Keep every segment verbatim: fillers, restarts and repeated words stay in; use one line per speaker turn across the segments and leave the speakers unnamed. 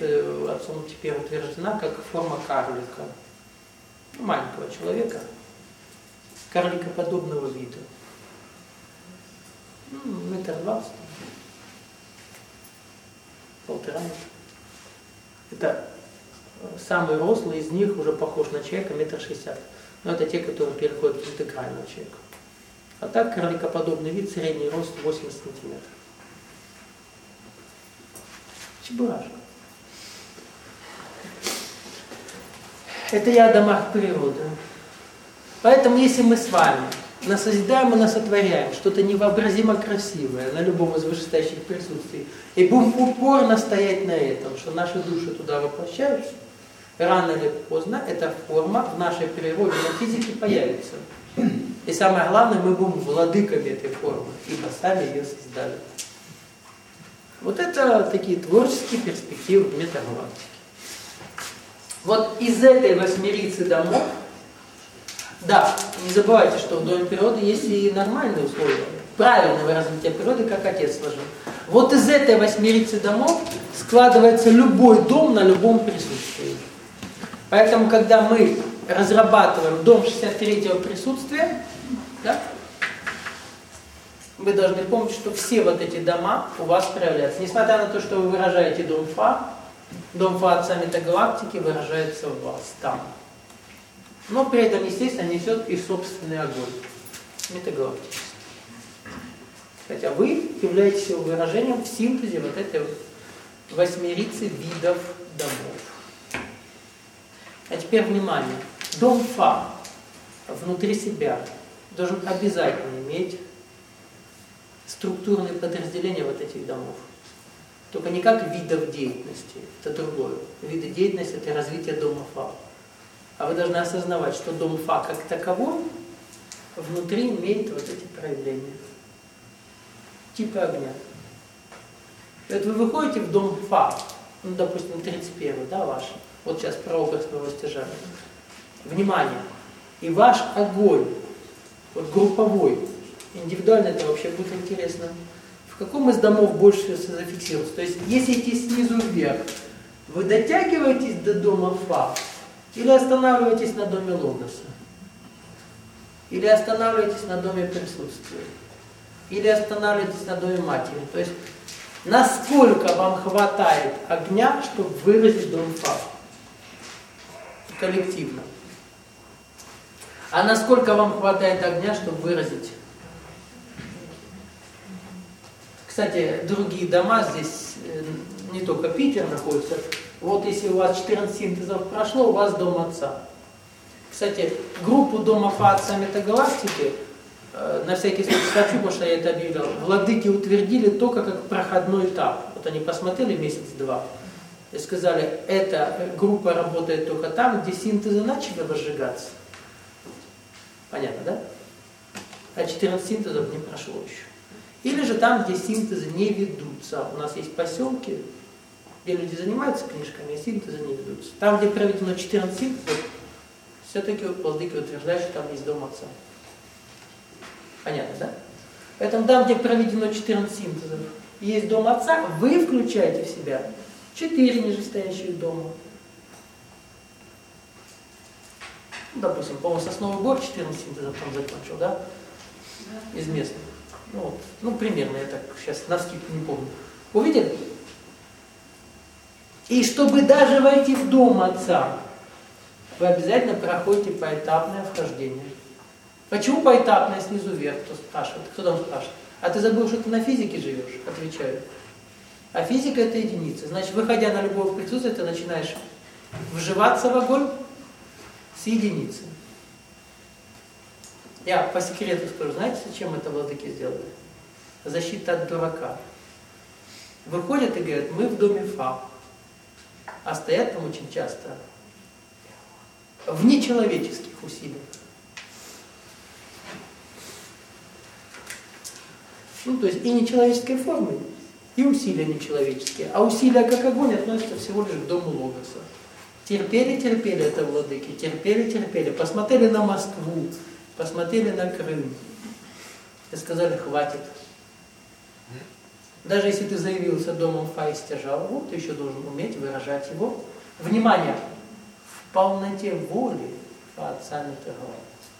отцом теперь утверждена как форма карлика, ну, маленького человека, карликоподобного вида. Ну, метр двадцать, полтора метра. Это самый рослый из них уже похож на человека, метр шестьдесят. Но это те, которые переходят в интегрального человека. А так кроликоподобный вид, средний рост восемьдесят сантиметров. Чебурашка. Это я о домах природы. Поэтому если мы с вами насозидаем и насотворяем что-то невообразимо красивое на любом из вышестоящих присутствий, и будем упорно стоять на этом, что наши души туда воплощаются, рано или поздно эта форма в нашей природе, на физике появится. И самое главное, мы будем владыками этой формы, ибо сами ее создали. Вот это такие творческие перспективы в метагалактике. Вот из этой восьмерицы домов, да, не забывайте, что в доме природы есть и нормальные условия, правильного развития природы, как отец сложил. Вот из этой восьмерицы домов складывается любой дом на любом присутствии. Поэтому, когда мы разрабатываем дом шестьдесят третьего присутствия, да, вы должны помнить, что все вот эти дома у вас проявляются. Несмотря на то, что вы выражаете дом Фа, дом Фа отца метагалактики выражается в вас там. Но при этом, естественно, несет и собственный огонь метагалактический. Хотя вы являетесь его выражением в синтезе вот этой вот восьмерицы видов домов. А теперь внимание. Дом Фа внутри себя должен обязательно иметь структурные подразделения вот этих домов. Только не как видов деятельности, это другое. Виды деятельности – это развитие дома Фа. А вы должны осознавать, что дом Фа как таковой внутри имеет вот эти проявления. Типа огня. И вот вы выходите в дом Фа, ну, допустим, тридцать первый, да, ваш. Вот сейчас прообраз моего стяжа. Внимание! И ваш огонь, вот групповой, индивидуально это вообще будет интересно. В каком из домов больше всего зафиксируется? То есть, если идти снизу вверх, вы дотягиваетесь до дома Фа, или останавливаетесь на доме Логоса, или останавливаетесь на доме присутствия, или останавливаетесь на доме Матери. То есть, насколько вам хватает огня, чтобы выразить дом Фа коллективно. А насколько вам хватает огня, чтобы выразить. Кстати, другие дома здесь, не только Питер находится. Вот если у вас четырнадцать синтезов прошло, у вас дом Отца. Кстати, группу дома Фа Отца Метагалактики, на всякий случай скажу, потому что я это объявлял, владыки утвердили только как проходной этап. Вот они посмотрели месяц-два и сказали, эта группа работает только там, где синтезы начали возжигаться. Понятно, да? А четырнадцать синтезов не прошло еще. Или же там, где синтезы не ведутся. У нас есть поселки, где люди занимаются книжками, а синтезы не ведутся. Там, где проведено четырнадцать синтезов, все-таки владыки утверждают, что там есть дом Отца. Понятно, да? Поэтому там, где проведено четырнадцать синтезов, есть дом Отца, вы включаете в себя четыре нижестоящих дома. Допустим, по-моему, Сосновый Бор четырнадцать синтезов там закончил, да? Из местных. Ну, вот. Ну, примерно, я так сейчас навскидку не помню. Увидели? И чтобы даже войти в дом Отца, вы обязательно проходите поэтапное вхождение. Почему поэтапное снизу вверх? Кто спрашивает? Кто там спрашивает? А ты забыл, что ты на физике живешь? Отвечаю. А физика это единица. Значит, выходя на любое присутствие, ты начинаешь вживаться в огонь с единицы. Я по секрету скажу, знаете, зачем это владыки сделали? Защита от дурака. Выходят и говорят, мы в доме Фа. А стоят там очень часто в нечеловеческих усилиях. Ну, то есть и нечеловеческой формы, и усилия нечеловеческие. А усилия как огонь относятся всего лишь к дому Логоса. Терпели, терпели это владыки, терпели, терпели. Посмотрели на Москву, посмотрели на Крым. И сказали, хватит. Даже если ты заявился домом Фа и стяжал его, ты еще должен уметь выражать его. Внимание! В полноте воли Фа Отца Митрогалактики,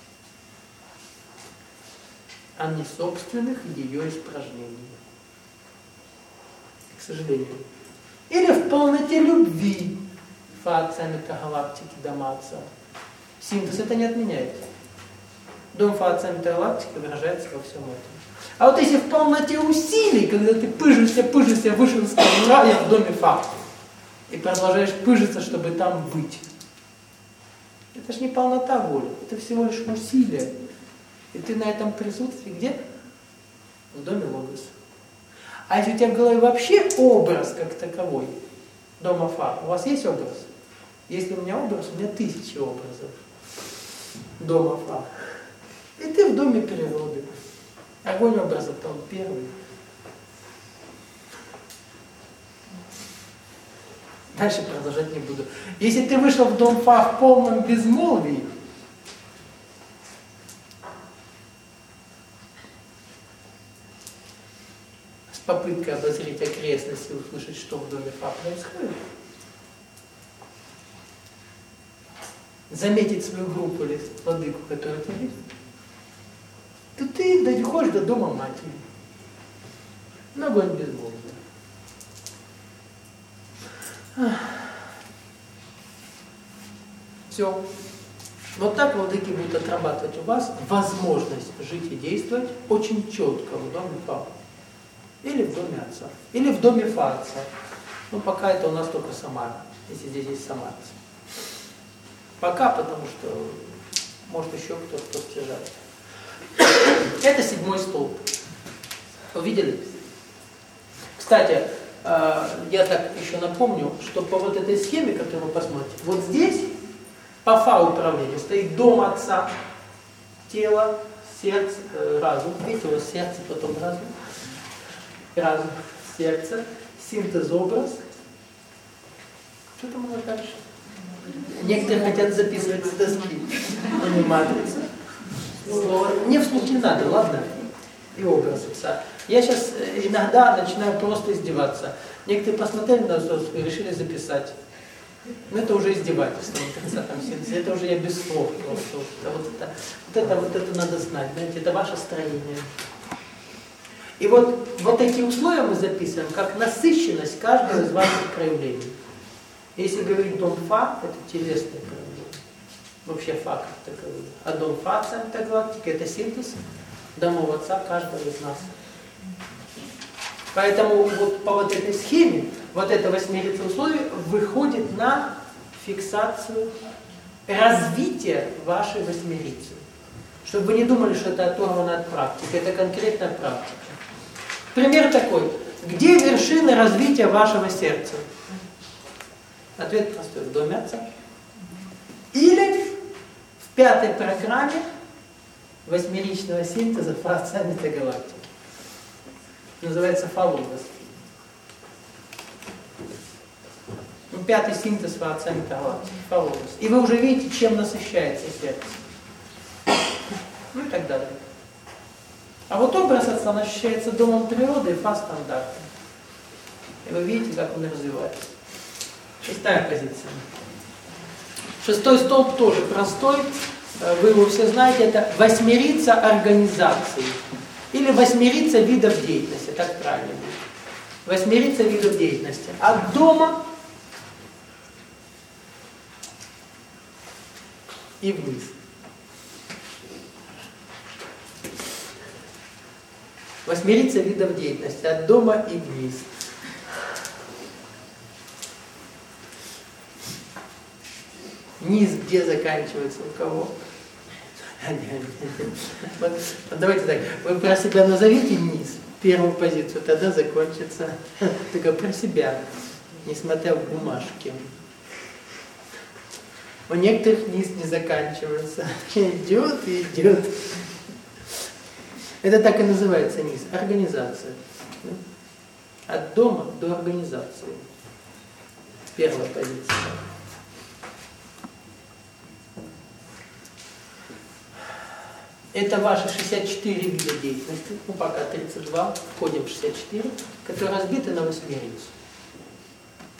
а не собственных ее испражнений. К сожалению. Или в полноте любви Фа Отца Митрогалактики, Дома Отца. Синтез это не отменяет. Дом Фа Отца Митрогалактики выражается во всем этом. А вот если в полноте усилий, когда ты пыжишься, пыжишься, вышел из рая в доме Фа, и продолжаешь пыжиться, чтобы там быть, это ж не полнота воли, это всего лишь усилие. И ты на этом присутствии где? В доме Логоса. А если у тебя в голове вообще образ как таковой, дома Фа, у вас есть образ? Если у меня образ, у меня тысячи образов дома Фа. И ты в доме природы. Огонь образов там первый. Дальше продолжать не буду. Если ты вышел в дом Фа в полном безмолвии, с попыткой обозреть окрестности и услышать, что в доме Фа происходит, заметить свою группу или владыку, которую ты видишь, то ты доходишь до дома матери. Но огонь безмолвный. Все. Вот так владыки будут отрабатывать у вас возможность жить и действовать очень четко в доме Фа. Или в доме Отца. Или в доме Фа Отца. Ну, пока это у нас только Самара, если здесь есть самарцы. Пока, потому что может еще кто-то кто стяжает. Это седьмой столб. Увидели? Кстати, я так еще напомню, что по вот этой схеме, которую вы посмотрите, вот здесь по Фа управлению стоит дом Отца, тело, сердце, разум. Видите, у вас сердце, потом разум. Разум, сердце, синтез, образ. Что там у нас дальше? Некоторые хотят записывать с доски, но не матрица. Мне вслух не надо, ладно? И образ Отца. Я сейчас иногда начинаю просто издеваться. Некоторые посмотрели на нас и решили записать. Но это уже издевательство на тридцатом синтезе. Это уже я без слов просто. Вот это, вот это, вот это надо знать, знаете, это ваше строение. И вот, вот эти условия мы записываем как насыщенность каждого из ваших проявлений. Если говорить дом Фа, это телесное проявление. Вообще Фа как таковой. А дом Фа Отца Митрогалактики это синтез домов Отца каждого из нас. Поэтому вот по вот этой схеме, вот эта восьмерица условий выходит на фиксацию развития вашей восьмерицы. Чтобы вы не думали, что это оторвано от практики, это конкретная практика. Пример такой. Где вершина развития вашего сердца? Ответ простой. В доме Отца. Или в пятой программе восьмеричного синтеза Фа Отца Митрогалактики. Называется Фа Логос. Ну, пятый синтез Фа Отца Митрогалактики. Фа Логос. И вы уже видите, чем насыщается сердце. Ну и так далее. А вот образ Отца насыщается домом природы и Фа стандартом. И вы видите, как он развивается. Шестая позиция. Шестой столб тоже простой. Вы его все знаете. Это восьмерица организации. Или восьмерица видов деятельности. Так правильно будет. Восьмерица видов деятельности. От дома и вниз. Восьмерица видов деятельности. От дома и вниз. Низ где заканчивается у кого? Вот, вот давайте так, вы про себя назовите низ, первую позицию, тогда закончится. Только про себя, несмотря в бумажке. У некоторых низ не заканчивается. Идет и идет. Это так и называется низ. Организация. От дома до организации. Первая позиция. Это ваши шестьдесят четыре вида деятельности, ну пока тридцать два, входим в шестьдесят четыре, которые разбиты на восьми рельсах.